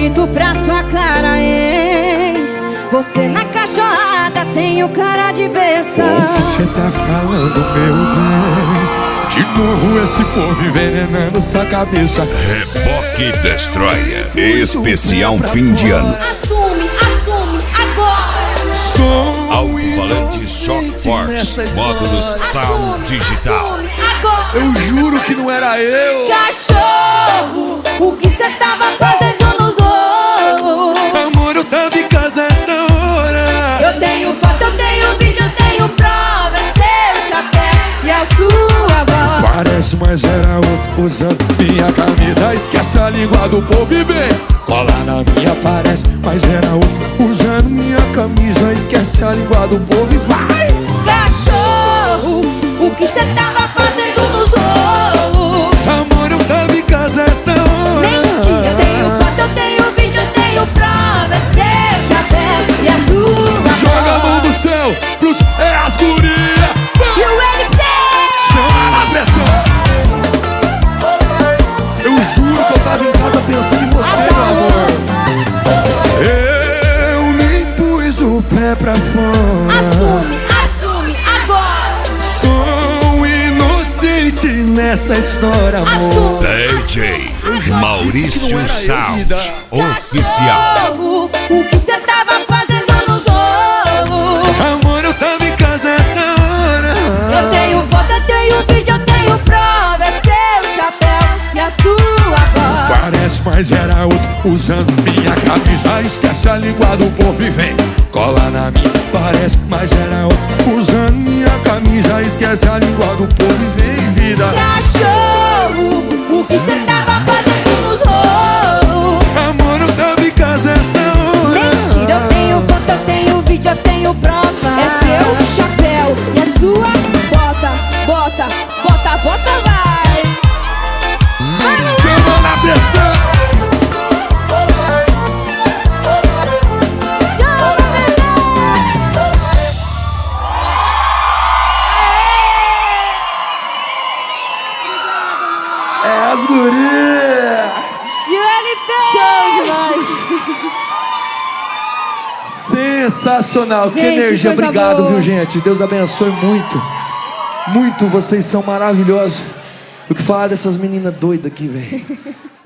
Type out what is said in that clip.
bonito pra sua cara, hein? Você na cachorrada tem o cara de besta. O que cê tá falando, meu bem? De novo esse povo envenenando sua cabeça. Reboque Destroyer, especial fim de ano. Assume agora. Sou Alto-falante Shock Force, módulos Sound Digital. Assume agora. Eu juro que não era eu. Cachorro, o que cê tava fazendo nos ovos? Amor, eu tava em casa essa hora. Eu tenho foto, eu tenho vídeo, eu tenho prova. É seu chapéu e a sua voz. Parece, mas era outro usando minha camisa. Esquece a língua do povo e vem. Cola na minha, parece, mas era outro usando minha camisa. Esquece a língua do povo e vai. Cachorro, o que cê tava fazendo nos ovos? Amor, eu tava em casa essa hora. Mentira, eu tenho foto, eu tenho vídeo, eu tenho prova. É seu chapéu e a sua Joga a mão voz. do céu pros as guria. E o LP! Chama a pressão. Eu juro que eu tava em casa pensando em você, meu amor. Eu nem pus o pé pra fora. Assume agora. Sou inocente nessa história, amor. DJ Maurício Sound, oficial. Cachorro, o que cê tava fazendo nos ovos? Amor, eu tava em casa essa hora. Eu tenho foto, eu tenho vídeo, eu tenho prova. É seu chapéu e a sua voz. Parece, mas era outro usando minha camisa. Esquece a língua do povo e vem. Cola na minha. Parece, mas era outro usando minha camisa. Esquece a língua do povo e vem, vida. Cachorro, o que cê tava fazendo nos ovos? Amor, eu tava em casa essa hora. Mentira, eu tenho foto, eu tenho vídeo, eu tenho prova. É seu chapéu e a sua bota, vai. Chama na pressão. Chama, bebê! É as gurias. E o LP! Show demais! Sensacional, que Gente, energia. coisa Obrigado, boa. viu, gente? Deus abençoe muito. Muito, vocês são maravilhosos. O que falar dessas meninas doidas aqui, velho?